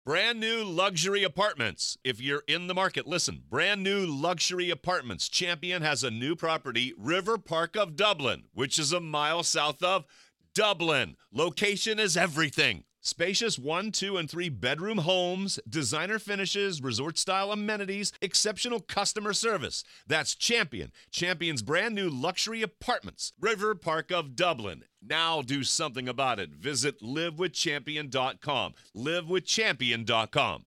Brand new luxury apartments. If you're in the market, listen. Brand new luxury apartments. Champion has a new property, River Park of Dublin, which is a mile south of Dublin. Location is everything. Spacious 1, 2, and 3 bedroom homes, designer finishes, resort-style amenities, exceptional customer service. That's Champion. Champion's brand new luxury apartments, River Park of Dublin. Now do something about it. Visit livewithchampion.com. Livewithchampion.com.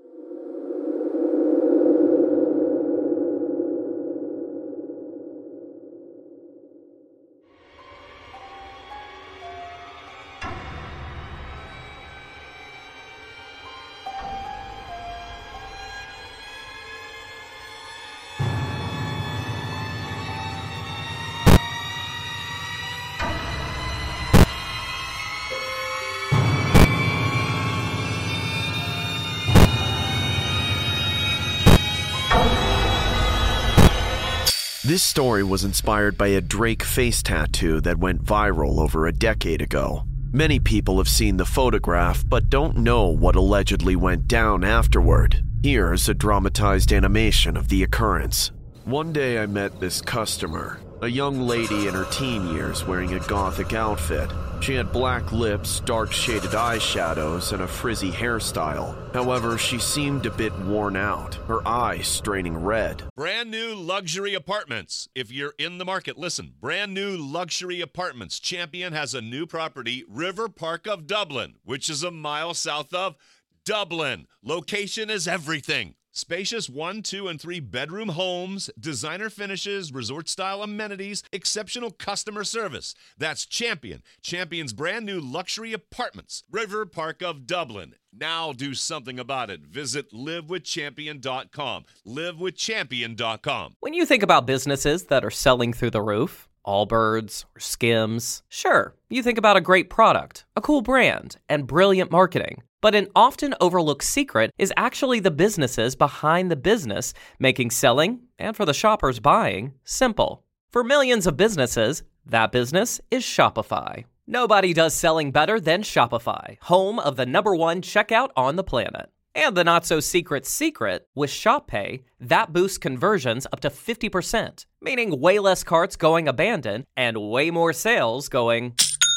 This story was inspired by a Drake face tattoo that went viral over a decade ago. Many people have seen the photograph but don't know what allegedly went down afterward. Here's a dramatized animation of the occurrence. One day I met this customer, a young lady in her teen years wearing a gothic outfit. She had black lips, dark shaded eyeshadows, and a frizzy hairstyle. However, she seemed a bit worn out, her eyes straining red. Brand new luxury apartments. If you're in the market, listen. Brand new luxury apartments. Champion has a new property, River Park of Dublin, which is a mile south of Dublin. Location is everything. Spacious 1, 2, and 3 bedroom homes, designer finishes, resort-style amenities, exceptional customer service. That's Champion. Champion's brand new luxury apartments, River Park of Dublin. Now do something about it. Visit livewithchampion.com. Livewithchampion.com. When you think about businesses that are selling through the roof, Allbirds or Skims, sure, you think about a great product, a cool brand, and brilliant marketing. But an often overlooked secret is actually the businesses behind the business, making selling, and for the shoppers buying, simple. For millions of businesses, that business is Shopify. Nobody does selling better than Shopify, home of the #1 checkout on the planet. And the not-so-secret secret, with Shop Pay, that boosts conversions up to 50%, meaning way less carts going abandoned and way more sales going...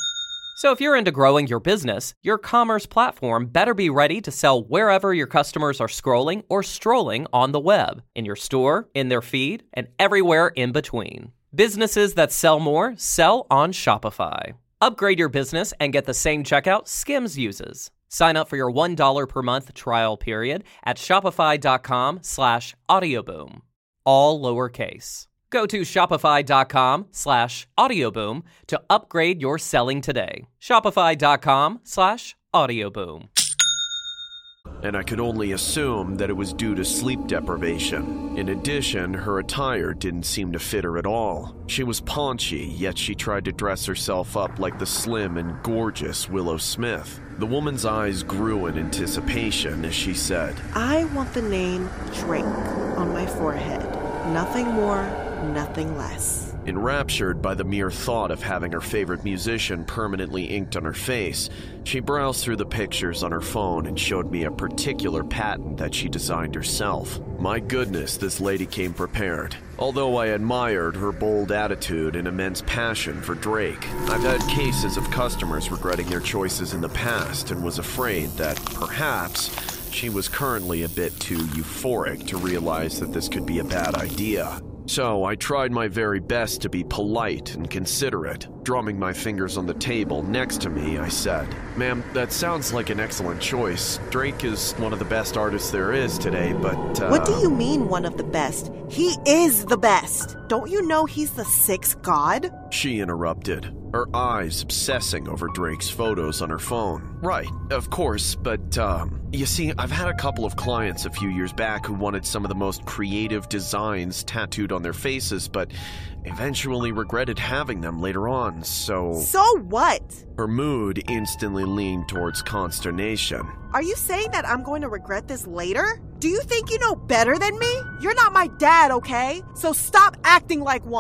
So if you're into growing your business, your commerce platform better be ready to sell wherever your customers are scrolling or strolling on the web, in your store, in their feed, and everywhere in between. Businesses that sell more sell on Shopify. Upgrade your business and get the same checkout Skims uses. Sign up for your $1 per month trial period at shopify.com/audioboom. All lowercase. Go to shopify.com/audioboom to upgrade your selling today. Shopify.com/audioboom. And I could only assume that it was due to sleep deprivation. In addition, her attire didn't seem to fit her at all. She was paunchy, yet she tried to dress herself up like the slim and gorgeous Willow Smith. The woman's eyes grew in anticipation as she said, I want the name Drake on my forehead. Nothing more, nothing less. Enraptured by the mere thought of having her favorite musician permanently inked on her face, she browsed through the pictures on her phone and showed me a particular pattern that she designed herself. My goodness, this lady came prepared. Although I admired her bold attitude and immense passion for Drake, I've had cases of customers regretting their choices in the past and was afraid that perhaps she was currently a bit too euphoric to realize that this could be a bad idea. So I tried my very best to be polite and considerate. Drumming my fingers on the table next to me, I said, Ma'am, that sounds like an excellent choice. Drake is one of the best artists there is today, but What do you mean one of the best? He is the best. Don't you know he's the sixth god? She interrupted, her eyes obsessing over Drake's photos on her phone. Right, of course, but you see, I've had a couple of clients a few years back who wanted some of the most creative designs tattooed on their faces, but eventually regretted having them later on, so... So what? Her mood instantly leaned towards consternation. Are you saying that I'm going to regret this later? Do you think you know better than me? You're not my dad, okay? So stop acting like one.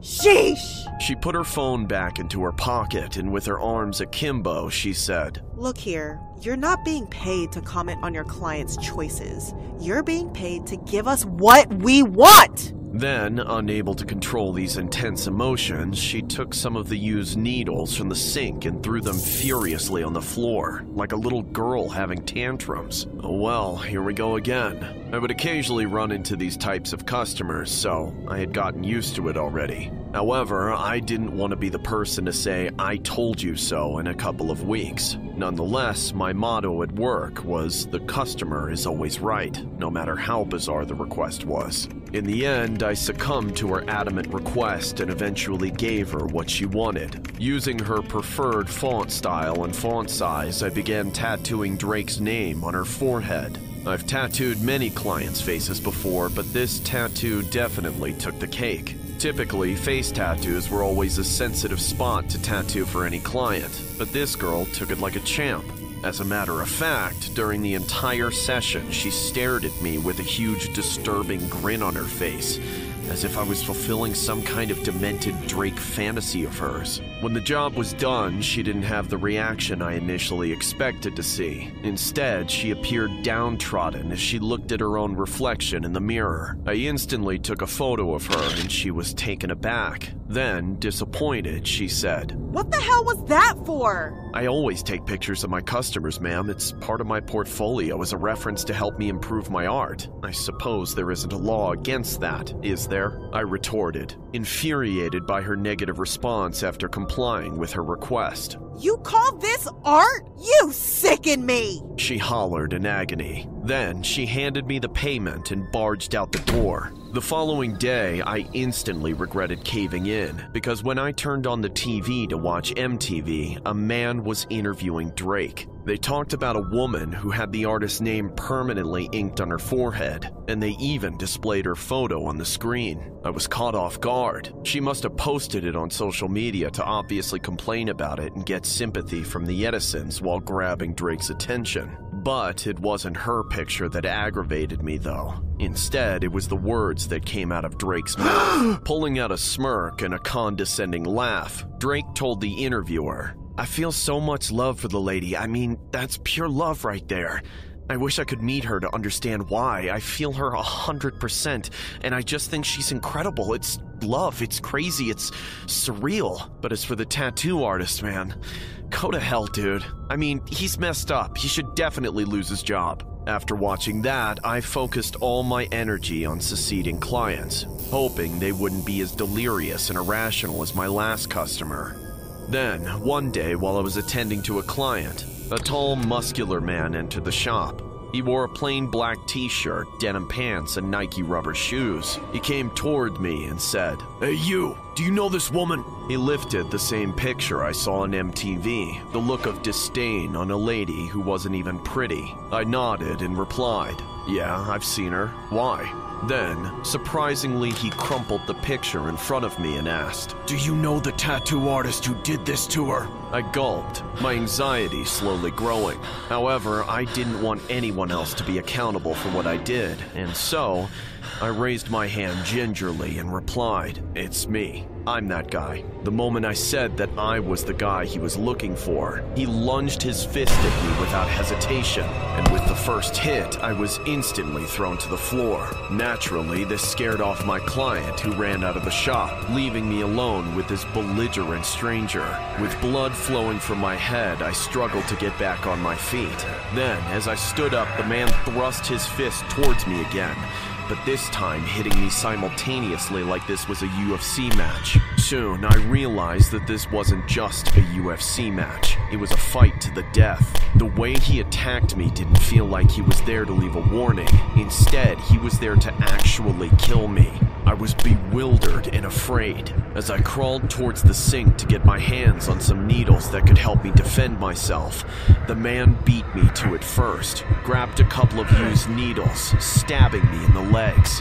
Sheesh! She put her phone back into her pocket, and with her arms akimbo, she said, Look here, you're not being paid to comment on your client's choices. You're being paid to give us what we want! Then, unable to control these intense emotions, she took some of the used needles from the sink and threw them furiously on the floor, like a little girl having tantrums. Oh well, here we go again. I would occasionally run into these types of customers, so I had gotten used to it already. However, I didn't want to be the person to say, I told you so in a couple of weeks. Nonetheless, my motto at work was, the customer is always right, no matter how bizarre the request was. In the end, I succumbed to her adamant request and eventually gave her what she wanted. Using her preferred font style and font size, I began tattooing Drake's name on her forehead. I've tattooed many clients' faces before, but this tattoo definitely took the cake. Typically, face tattoos were always a sensitive spot to tattoo for any client, but this girl took it like a champ. As a matter of fact, during the entire session, she stared at me with a huge, disturbing grin on her face, as if I was fulfilling some kind of demented Drake fantasy of hers. When the job was done, she didn't have the reaction I initially expected to see. Instead, she appeared downtrodden as she looked at her own reflection in the mirror. I instantly took a photo of her and she was taken aback. Then, disappointed, she said, What the hell was that for? I always take pictures of my customers, ma'am. It's part of my portfolio as a reference to help me improve my art. I suppose there isn't a law against that, is there? I retorted, infuriated by her negative response after complying with her request. You call this art? You sicken me! She hollered in agony. Then she handed me the payment and barged out the door. The following day, I instantly regretted caving in, because when I turned on the TV to watch MTV, a man was interviewing Drake. They talked about a woman who had the artist's name permanently inked on her forehead, and they even displayed her photo on the screen. I was caught off guard. She must have posted it on social media to obviously complain about it and get sympathy from the Edisons while grabbing Drake's attention. But it wasn't her picture that aggravated me, though. Instead, it was the words that came out of Drake's mouth. Pulling out a smirk and a condescending laugh, Drake told the interviewer, I feel so much love for the lady. I mean, that's pure love right there. I wish I could meet her to understand why. I feel her 100%, and I just think she's incredible. It's love, it's crazy, it's surreal. But as for the tattoo artist, man, go to hell, dude. I mean, he's messed up. He should definitely lose his job. After watching that, I focused all my energy on succeeding clients, hoping they wouldn't be as delirious and irrational as my last customer. Then, one day while I was attending to a client, a tall, muscular man entered the shop. He wore a plain black t-shirt, denim pants, and Nike rubber shoes. He came toward me and said, Hey you, do you know this woman? He lifted the same picture I saw on MTV, the look of disdain on a lady who wasn't even pretty. I nodded and replied, Yeah, I've seen her. Why? Then, surprisingly, he crumpled the picture in front of me and asked, Do you know the tattoo artist who did this to her? I gulped, my anxiety slowly growing. However, I didn't want anyone else to be accountable for what I did, and so I raised my hand gingerly and replied, It's me. I'm that guy. The moment I said that I was the guy he was looking for, he lunged his fist at me without hesitation, and with the first hit, I was instantly thrown to the floor. Naturally, this scared off my client, who ran out of the shop, leaving me alone with this belligerent stranger. With blood flowing from my head, I struggled to get back on my feet. Then, as I stood up, the man thrust his fist towards me again, but this time hitting me simultaneously like this was a UFC match. Soon, I realized that this wasn't just a UFC match. It was a fight to the death. The way he attacked me didn't feel like he was there to leave a warning. Instead, he was there to actually kill me. I was bewildered and afraid. As I crawled towards the sink to get my hands on some needles that could help me defend myself, the man beat me to it first, grabbed a couple of used needles, stabbing me in the legs.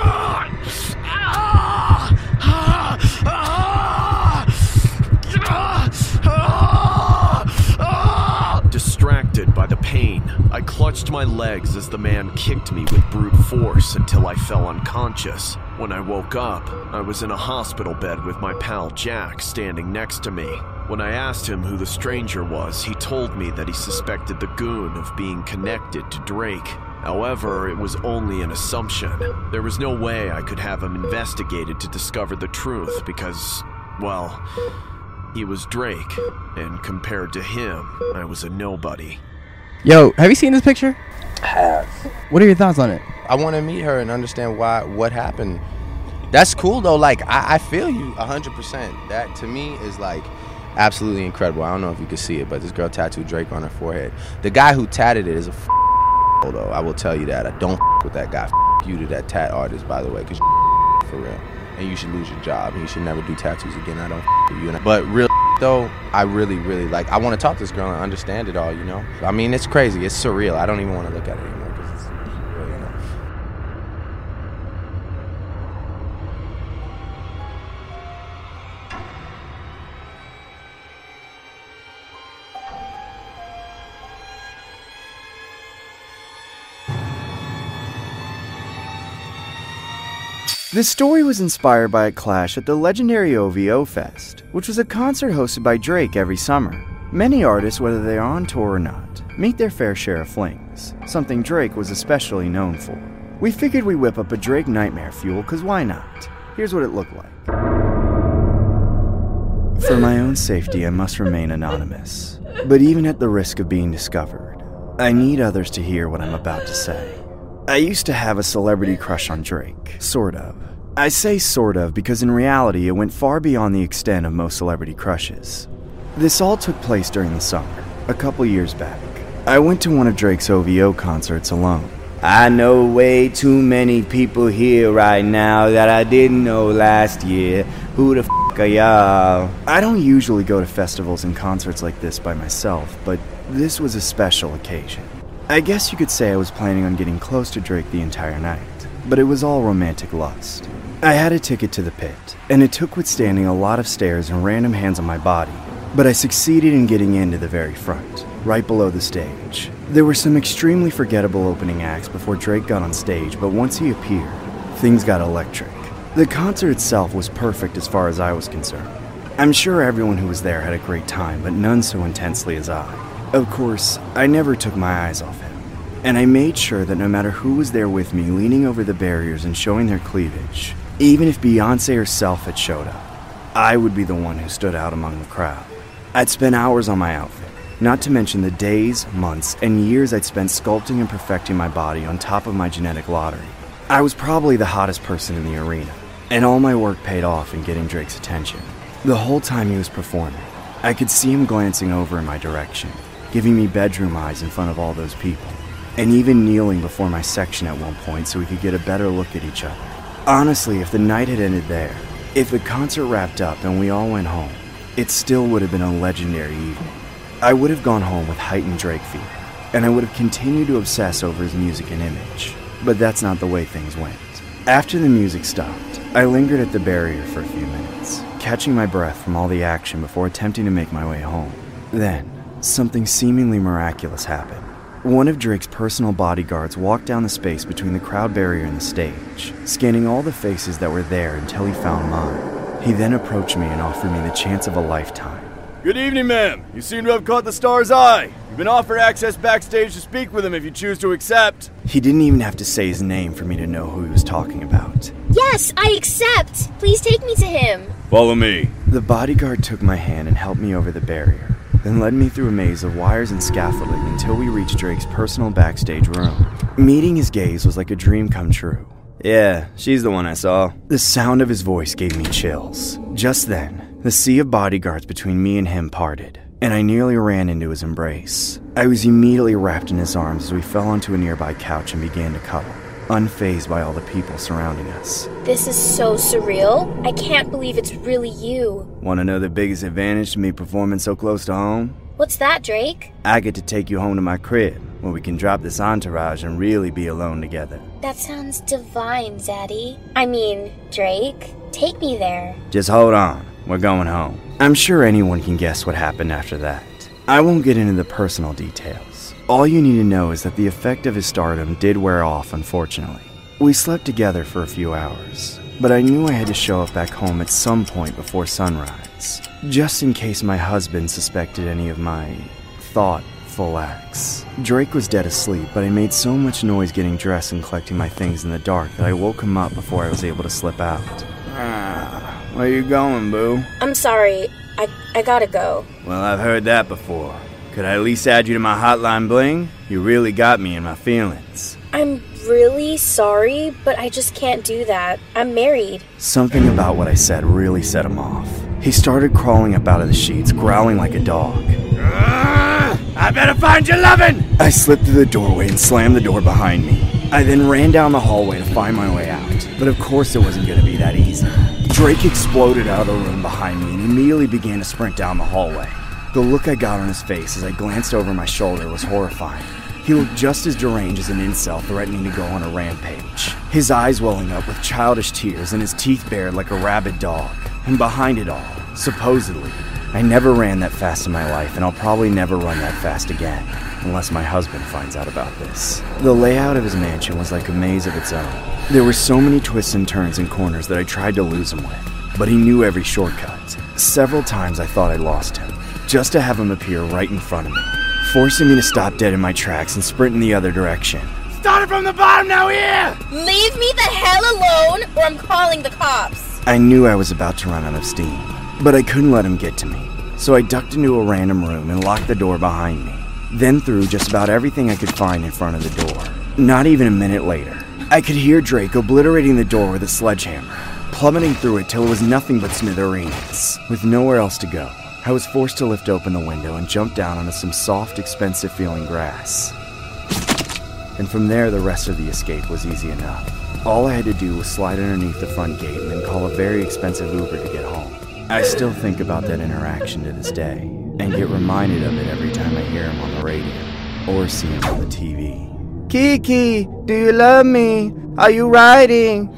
Distracted by the pain, I clutched my legs as the man kicked me with brute force until I fell unconscious. When I woke up, I was in a hospital bed with my pal Jack standing next to me. When I asked him who the stranger was, he told me that he suspected the goon of being connected to Drake. However, it was only an assumption. There was no way I could have him investigated to discover the truth because, well, he was Drake, and compared to him, I was a nobody. Yo, have you seen this picture? I have. What are your thoughts on it? I want to meet her and understand what happened. That's cool though. Like I feel you 100%. That to me is like absolutely incredible. I don't know if you can see it, but this girl tattooed Drake on her forehead. The guy who tatted it is a though. I will tell you that. I don't with that guy. You to that tat artist, by the way, because for real. And you should lose your job. And you should never do tattoos again. I don't with you. But real though, I really like. I want to talk to this girl and understand it all. You know. I mean, it's crazy. It's surreal. I don't even want to look at it anymore because it's really enough. This story was inspired by a clash at the legendary OVO Fest, which was a concert hosted by Drake every summer. Many artists, whether they are on tour or not, meet their fair share of flings, something Drake was especially known for. We figured we'd whip up a Drake nightmare fuel, cause why not? Here's what it looked like. For my own safety, I must remain anonymous. But even at the risk of being discovered, I need others to hear what I'm about to say. I used to have a celebrity crush on Drake, sort of. I say sort of because in reality it went far beyond the extent of most celebrity crushes. This all took place during the summer, a couple years back. I went to one of Drake's OVO concerts alone. I know way too many people here right now that I didn't know last year. Who the f*** are y'all? I don't usually go to festivals and concerts like this by myself, but this was a special occasion. I guess you could say I was planning on getting close to Drake the entire night, but it was all romantic lust. I had a ticket to the pit, and it took withstanding a lot of stares and random hands on my body, but I succeeded in getting into the very front, right below the stage. There were some extremely forgettable opening acts before Drake got on stage, but once he appeared, things got electric. The concert itself was perfect as far as I was concerned. I'm sure everyone who was there had a great time, but none so intensely as I. Of course, I never took my eyes off him, and I made sure that no matter who was there with me leaning over the barriers and showing their cleavage, even if Beyoncé herself had showed up, I would be the one who stood out among the crowd. I'd spent hours on my outfit, not to mention the days, months, and years I'd spent sculpting and perfecting my body on top of my genetic lottery. I was probably the hottest person in the arena, and all my work paid off in getting Drake's attention. The whole time he was performing, I could see him glancing over in my direction, giving me bedroom eyes in front of all those people, and even kneeling before my section at one point so we could get a better look at each other. Honestly, if the night had ended there, if the concert wrapped up and we all went home, it still would have been a legendary evening. I would have gone home with heightened Drake fever, and I would have continued to obsess over his music and image, but that's not the way things went. After the music stopped, I lingered at the barrier for a few minutes, catching my breath from all the action before attempting to make my way home. Then, something seemingly miraculous happened. One of Drake's personal bodyguards walked down the space between the crowd barrier and the stage, scanning all the faces that were there until he found mine. He then approached me and offered me the chance of a lifetime. Good evening, ma'am. You seem to have caught the star's eye. You've been offered access backstage to speak with him if you choose to accept. He didn't even have to say his name for me to know who he was talking about. Yes, I accept. Please take me to him. Follow me. The bodyguard took my hand and helped me over the barrier, then led me through a maze of wires and scaffolding until we reached Drake's personal backstage room. Meeting his gaze was like a dream come true. Yeah, she's the one I saw. The sound of his voice gave me chills. Just then, the sea of bodyguards between me and him parted, and I nearly ran into his embrace. I was immediately wrapped in his arms as we fell onto a nearby couch and began to cuddle, unfazed by all the people surrounding us. This is so surreal. I can't believe it's really you. Want to know the biggest advantage to me performing so close to home? What's that, Drake? I get to take you home to my crib, where we can drop this entourage and really be alone together. That sounds divine, Zaddy. I mean, Drake, take me there. Just hold on, we're going home. I'm sure anyone can guess what happened after that. I won't get into the personal details. All you need to know is that the effect of his stardom did wear off, unfortunately. We slept together for a few hours, but I knew I had to show up back home at some point before sunrise, just in case my husband suspected any of my thoughtful acts. Drake was dead asleep, but I made so much noise getting dressed and collecting my things in the dark that I woke him up before I was able to slip out. Where you going, boo? I'm sorry. I gotta go. Well, I've heard that before. Could I at least add you to my hotline bling? You really got me in my feelings. I'm really sorry, but I just can't do that. I'm married. Something about what I said really set him off. He started crawling up out of the sheets, growling like a dog. I better find your lovin'! I slipped through the doorway and slammed the door behind me. I then ran down the hallway to find my way out, but of course it wasn't going to be that easy. Drake exploded out of the room behind me and immediately began to sprint down the hallway. The look I got on his face as I glanced over my shoulder was horrifying. He looked just as deranged as an incel threatening to go on a rampage. His eyes welling up with childish tears and his teeth bared like a rabid dog. And behind it all, supposedly, I never ran that fast in my life, and I'll probably never run that fast again, unless my husband finds out about this. The layout of his mansion was like a maze of its own. There were so many twists and turns and corners that I tried to lose him with, but he knew every shortcut. Several times I thought I'd lost him, just to have him appear right in front of me, forcing me to stop dead in my tracks and sprint in the other direction. Started from the bottom, now here! Leave me the hell alone, or I'm calling the cops. I knew I was about to run out of steam, but I couldn't let him get to me. So I ducked into a random room and locked the door behind me, then threw just about everything I could find in front of the door. Not even a minute later, I could hear Drake obliterating the door with a sledgehammer, plummeting through it till it was nothing but smithereens. With nowhere else to go, I was forced to lift open the window and jump down onto some soft, expensive-feeling grass. And from there, the rest of the escape was easy enough. All I had to do was slide underneath the front gate and then call a very expensive Uber to get home. I still think about that interaction to this day, and get reminded of it every time I hear him on the radio, or see him on the TV. Kiki, do you love me? Are you riding?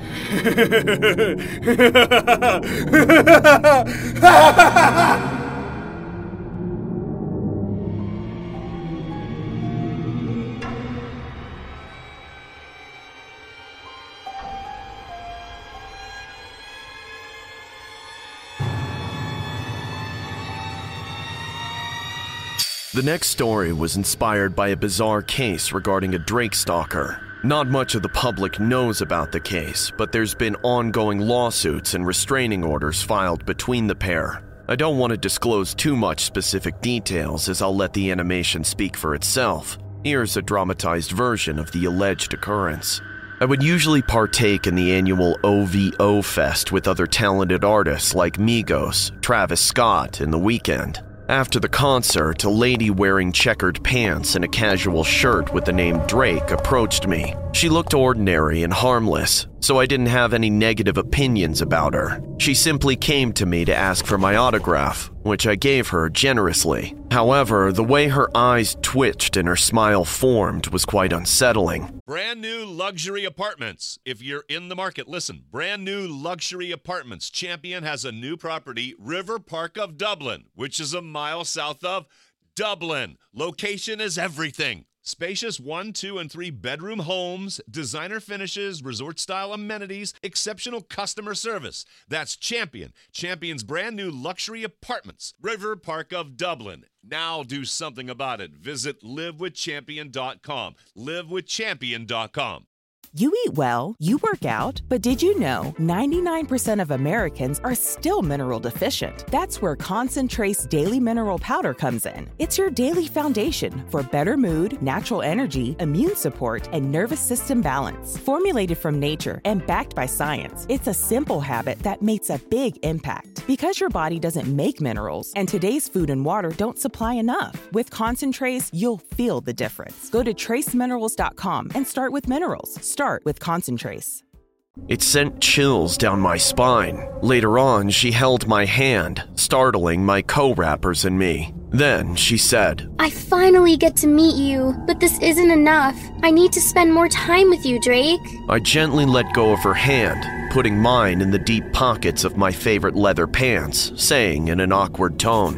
The next story was inspired by a bizarre case regarding a Drake stalker. Not much of the public knows about the case, but there's been ongoing lawsuits and restraining orders filed between the pair. I don't want to disclose too much specific details, as I'll let the animation speak for itself. Here's a dramatized version of the alleged occurrence. I would usually partake in the annual OVO Fest with other talented artists like Migos, Travis Scott, and The Weeknd. After the concert, a lady wearing checkered pants and a casual shirt with the name Drake approached me. She looked ordinary and harmless, so I didn't have any negative opinions about her. She simply came to me to ask for my autograph, which I gave her generously. However, the way her eyes twitched and her smile formed was quite unsettling. Brand new luxury apartments. If you're in the market, listen. Brand new luxury apartments. Champion has a new property, River Park of Dublin, which is a mile south of Dublin. Location is everything. Spacious 1, 2, and 3 bedroom homes, designer finishes, resort-style amenities, exceptional customer service. That's Champion. Champion's brand new luxury apartments, River Park of Dublin. Now do something about it. Visit livewithchampion.com. livewithchampion.com. You eat well, you work out, but did you know 99% of Americans are still mineral deficient? That's where Concentrace Daily Mineral Powder comes in. It's your daily foundation for better mood, natural energy, immune support, and nervous system balance. Formulated from nature and backed by science, it's a simple habit that makes a big impact. Because your body doesn't make minerals, and today's food and water don't supply enough. With Concentrace, you'll feel the difference. Go to traceminerals.com and start with minerals. Start with Concentrace. It sent chills down my spine. Later on, she held my hand, startling my co-rappers and me. Then she said, I finally get to meet you, but this isn't enough. I need to spend more time with you, Drake. I gently let go of her hand, putting mine in the deep pockets of my favorite leather pants, saying in an awkward tone,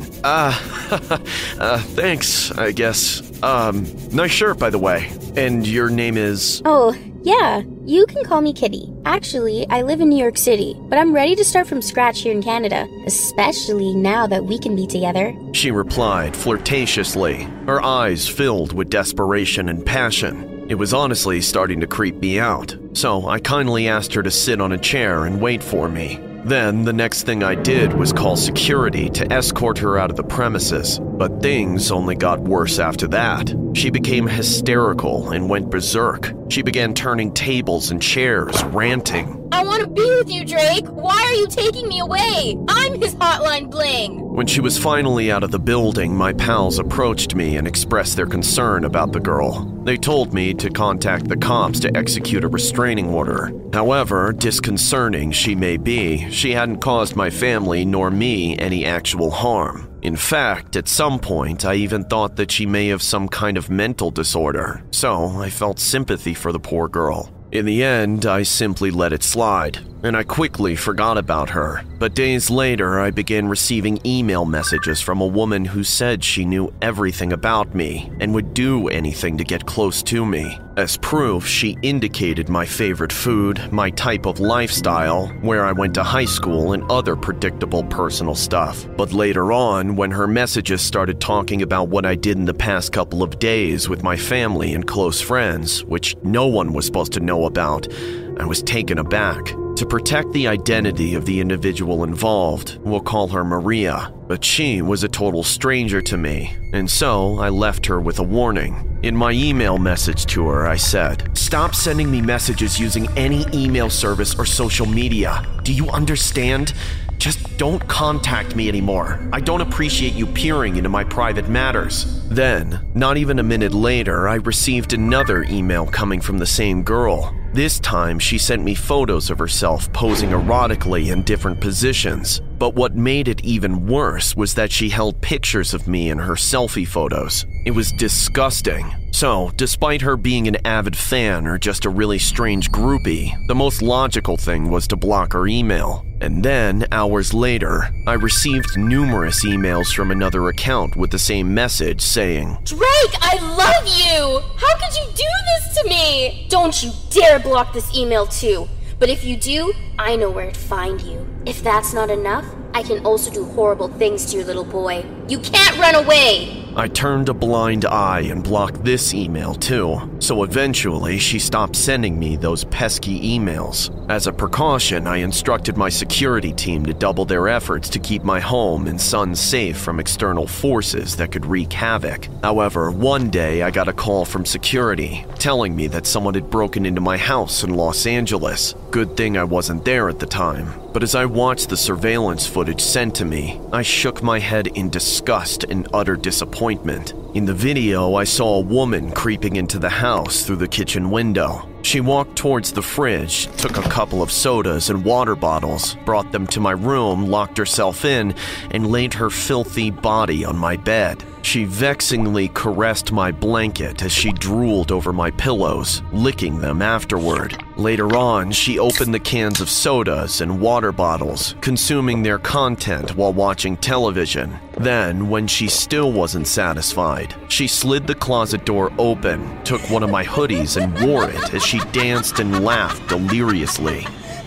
thanks, I guess. Nice shirt, by the way. And your name is? Oh, yeah, you can call me Kitty. Actually, I live in New York City, but I'm ready to start from scratch here in Canada, especially now that we can be together. She replied flirtatiously, her eyes filled with desperation and passion. It was honestly starting to creep me out, so I kindly asked her to sit on a chair and wait for me. Then, the next thing I did was call security to escort her out of the premises, but things only got worse after that. She became hysterical and went berserk. She began turning tables and chairs, ranting. I want to be with you, Drake! Why are you taking me away? I'm his hotline bling! When she was finally out of the building, my pals approached me and expressed their concern about the girl. They told me to contact the cops to execute a restraining order. However, disconcerting she may be, she hadn't caused my family nor me any actual harm. In fact, at some point, I even thought that she may have some kind of mental disorder, so I felt sympathy for the poor girl. In the end, I simply let it slide, and I quickly forgot about her. But days later, I began receiving email messages from a woman who said she knew everything about me and would do anything to get close to me. As proof, she indicated my favorite food, my type of lifestyle, where I went to high school, and other predictable personal stuff. But later on, when her messages started talking about what I did in the past couple of days with my family and close friends, which no one was supposed to know about, I was taken aback. To protect the identity of the individual involved, we'll call her Maria, but she was a total stranger to me, and so I left her with a warning. In my email message to her, I said, "Stop sending me messages using any email service or social media. Do you understand? Just don't contact me anymore. I don't appreciate you peering into my private matters." Then, not even a minute later, I received another email coming from the same girl. This time, she sent me photos of herself posing erotically in different positions. But what made it even worse was that she held pictures of me in her selfie photos. It was disgusting. So, despite her being an avid fan or just a really strange groupie, the most logical thing was to block her email. And then, hours later, I received numerous emails from another account with the same message saying, "Drake, I love you! How could you do this to me? Don't you dare block this email too. But if you do, I know where to find you. If that's not enough, I can also do horrible things to your little boy. You can't run away!" I turned a blind eye and blocked this email too, so eventually she stopped sending me those pesky emails. As a precaution, I instructed my security team to double their efforts to keep my home and son safe from external forces that could wreak havoc. However, one day I got a call from security telling me that someone had broken into my house in Los Angeles. Good thing I wasn't there at the time. But as I watched the surveillance footage sent to me, I shook my head in disgust and utter disappointment. In the video, I saw a woman creeping into the house through the kitchen window. She walked towards the fridge, took a couple of sodas and water bottles, brought them to my room, locked herself in, and laid her filthy body on my bed. She vexingly caressed my blanket as she drooled over my pillows, licking them afterward. Later on, she opened the cans of sodas and water bottles, consuming their content while watching television. Then, when she still wasn't satisfied, she slid the closet door open, took one of my hoodies and wore it as she danced and laughed deliriously.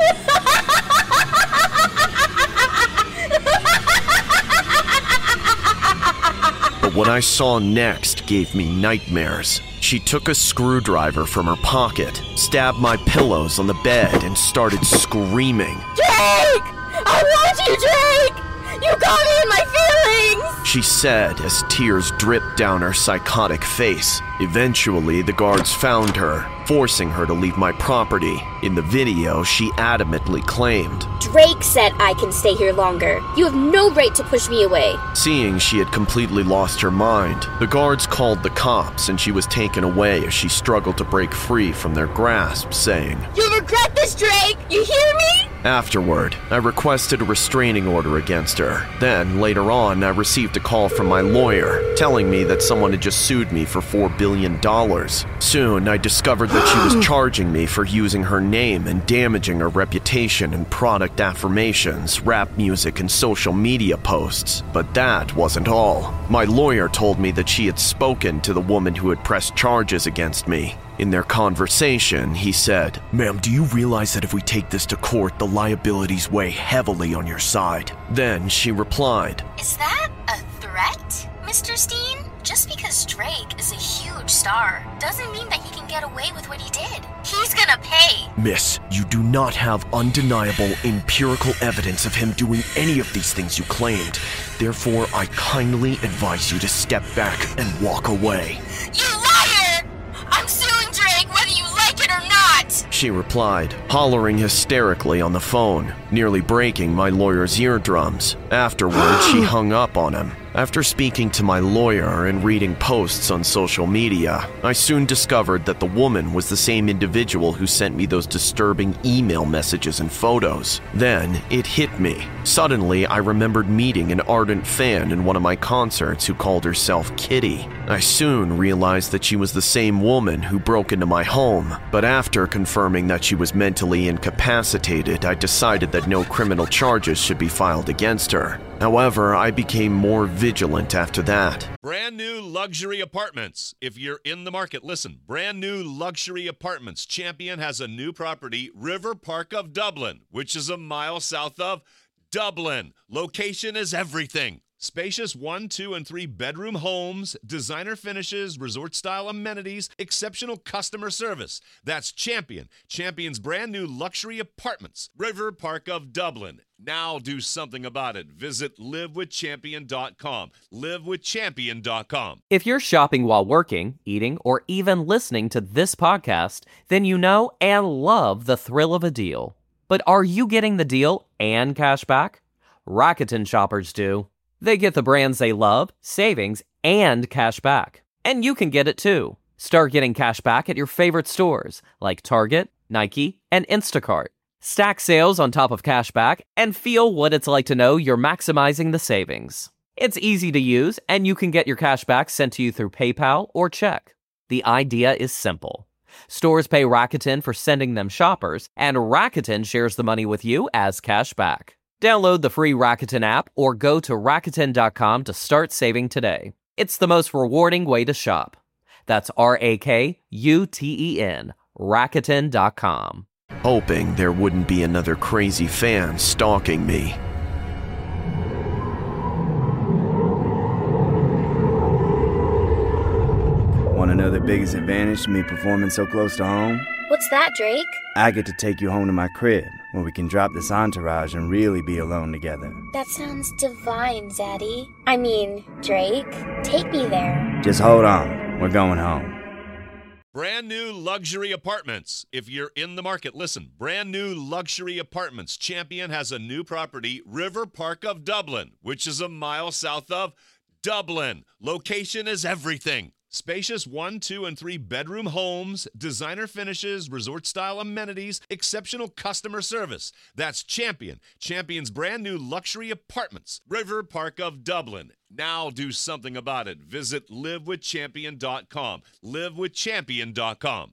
But what I saw next gave me nightmares. She took a screwdriver from her pocket, stabbed my pillows on the bed, and started screaming. "Drake! I want you, Drake! You got me in my feelings!" she said as tears dripped down her psychotic face. Eventually, the guards found her, forcing her to leave my property. In the video, she adamantly claimed, "Drake said I can stay here longer. You have no right to push me away." Seeing she had completely lost her mind, the guards called the cops and she was taken away as she struggled to break free from their grasp, saying, "You'll regret this, Drake! You hear me?" Afterward, I requested a restraining order against her. Then, later on, I received a call from my lawyer telling me that someone had just sued me for $4 billion. Soon, I discovered that she was charging me for using her name and damaging her reputation in product affirmations, rap music, and social media posts. But that wasn't all. My lawyer told me that she had spoken to the woman who had pressed charges against me. In their conversation, he said, "Ma'am, do you realize that if we take this to court, the liabilities weigh heavily on your side?" Then she replied, Is that a threat, Mr. Steen? Just because Drake is a huge star doesn't mean that he can get away with what he did. He's gonna pay. "Miss, you do not have undeniable empirical evidence of him doing any of these things you claimed. Therefore, I kindly advise you to step back and walk away." You liar! I'm suing Drake whether you like it or not! She replied, hollering hysterically on the phone, nearly breaking my lawyer's eardrums. Afterward, she hung up on him. After speaking to my lawyer and reading posts on social media, I soon discovered that the woman was the same individual who sent me those disturbing email messages and photos. Then it hit me. Suddenly, I remembered meeting an ardent fan in one of my concerts who called herself Kitty. I soon realized that she was the same woman who broke into my home, but after confirming that she was mentally incapacitated, I decided that no criminal charges should be filed against her. However, I became more vigilant after that. Brand new luxury apartments. If you're in the market, listen. Brand new luxury apartments. Champion has a new property, River Park of Dublin, which is a mile south of Dublin. Location is everything. Spacious 1, 2, and 3 bedroom homes, designer finishes, resort-style amenities, exceptional customer service. That's Champion. Champion's brand new luxury apartments, River Park of Dublin. Now do something about it. Visit livewithchampion.com. Livewithchampion.com. If you're shopping while working, eating, or even listening to this podcast, then you know and love the thrill of a deal. But are you getting the deal and cash back? Rakuten shoppers do. They get the brands they love, savings, and cash back. And you can get it too. Start getting cash back at your favorite stores like Target, Nike, and Instacart. Stack sales on top of cash back and feel what it's like to know you're maximizing the savings. It's easy to use, and you can get your cash back sent to you through PayPal or check. The idea is simple. Stores pay Rakuten for sending them shoppers, and Rakuten shares the money with you as cash back. Download the free Rakuten app or go to Rakuten.com to start saving today. It's the most rewarding way to shop. That's Rakuten, Rakuten.com. Hoping there wouldn't be another crazy fan stalking me. Want to know the biggest advantage to me performing so close to home? What's that, Drake? I get to take you home to my crib, where we can drop this entourage and really be alone together. That sounds divine, Zaddy. I mean, Drake. Take me there. Just hold on. We're going home. Brand new luxury apartments. If you're in the market, listen. Brand new luxury apartments. Champion has a new property, River Park of Dublin, which is a mile south of Dublin. Location is everything. Spacious 1, 2, and 3 bedroom homes, designer finishes, resort-style amenities, exceptional customer service. That's Champion. Champion's brand new luxury apartments, River Park of Dublin. Now do something about it. Visit livewithchampion.com. Livewithchampion.com.